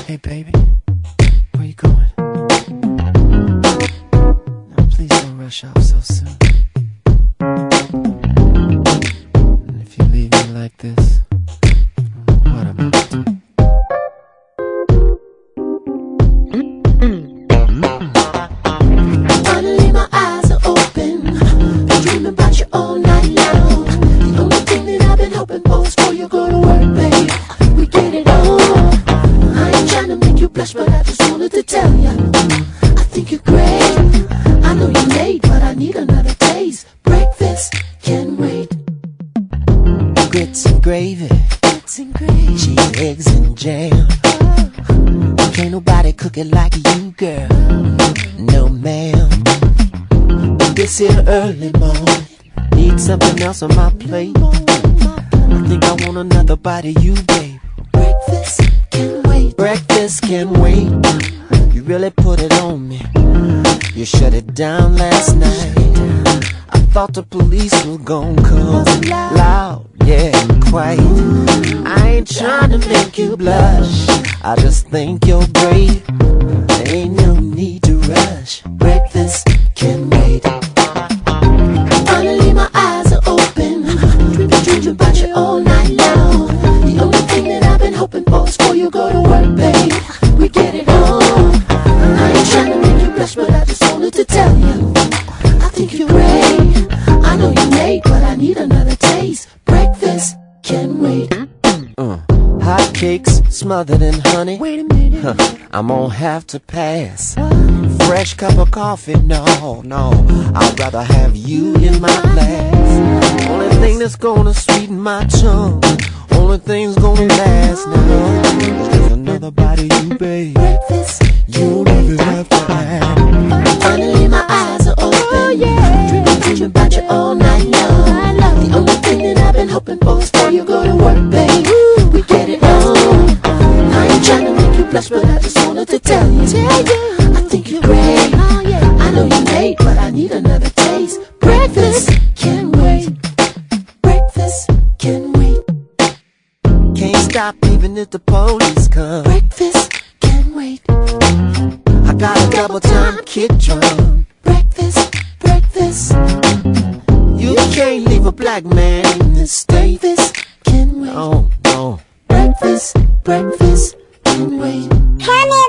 Hey baby, where you going? Now please don't rush off so soon. And if you leave me like this, I don't know what I'm gonna do. Finally my eyes are open, been dreaming about you all night long. The only thing that I've been hoping for is for you to go to work, babe. We get it on. I ain't trying to make you blush, but I just wanted to tell you I think you're great. I know you're late, but I need another taste. Breakfast can wait. Grits and gravy, cheese, eggs and jam. Can't nobody cook it like you, girl. No ma'am. This here early morning, need something else on my plate. I think I want another bite of you, babe. Breakfast can wait. Breakfast can wait. You really put it on me. You shut it down last night. I thought the police was gonna come. Loud, yeah, quiet. I ain't trying to make you blush, I just think you're great. There ain't no need to rush. Breakfast can wait. Finally my eyes are open, dreaming about you all night long. The only thing that I've been hoping for is for you to go to work, babe. We get it on. I ain't trying to make you blush, but I just wanted to tell you I think you're great. I know you're late, but I need another taste. Breakfast can wait. Hot cakes smothered in honey. Wait a minute, I'm gonna have to pass. Fresh cup of coffee, no, I'd rather have you in my glass. Only thing that's gonna sweeten my tongue, only thing's gonna last now, is just another bite of you, babe. breakfast You don't even have to ask. Finally my eyes are open, dreaming about you all night long. The only thing that I've been hoping for is for you to go to work, babe. We get it on. I ain't trying to make you blush, but I just wanted to tell you I think you're great. I know you're late, but I need another taste. Breakfast can wait. Breakfast can wait. Can't stop even if the police come. Breakfast can wait. I got a double time kick drum. Breakfast, breakfast, You can't leave a black man in this state. breakfast can wait. No, no. Breakfast, breakfast can wait. Hand me